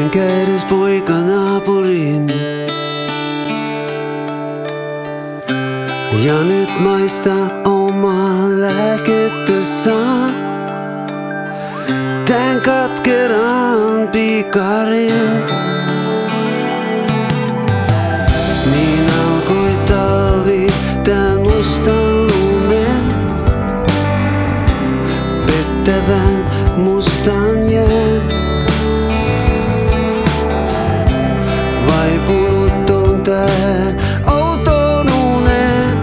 enkä edes poika naapuriin. Ja nyt maista omaa lääkettä saa tän katkeran pikarin. Niin alkoi talvi tän mustan lumen, pettävän mustan jään. Vaipunut on tähän outoon uneen.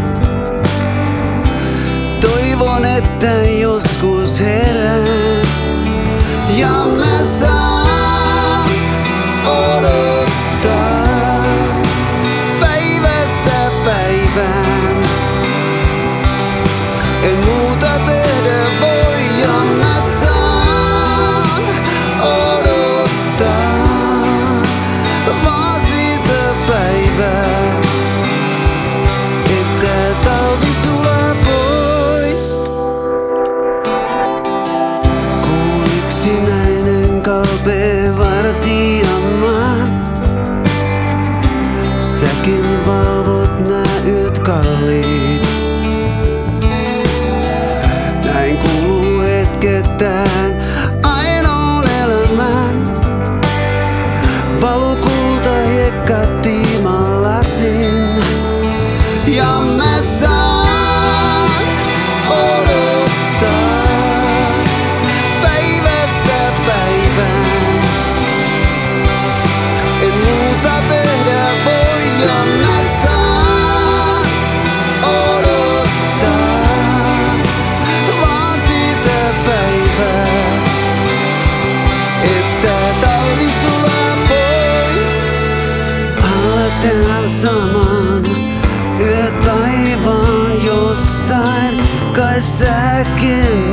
Toivon, että joskus herään ja mä saan odottaa päivästä päivään. En muuta tehdä voi ja mä saan odottaa vaan sitä päivää, että talvi sulaa pois. Kun yksinäinen kalpee vartijamaan, säkin valvot nää yöt kalliit. Näin kuluu hetkettään ainoon elämään. Valu kulta hiekka tiiman lasin. Ja mä saan odottaa päivästä päivään. En muuta tehdä voi ja mä saan odottaa vaan sitä päivää, että talvi sulaa pois. Alla tän saman yötaivaan jossain kai säkin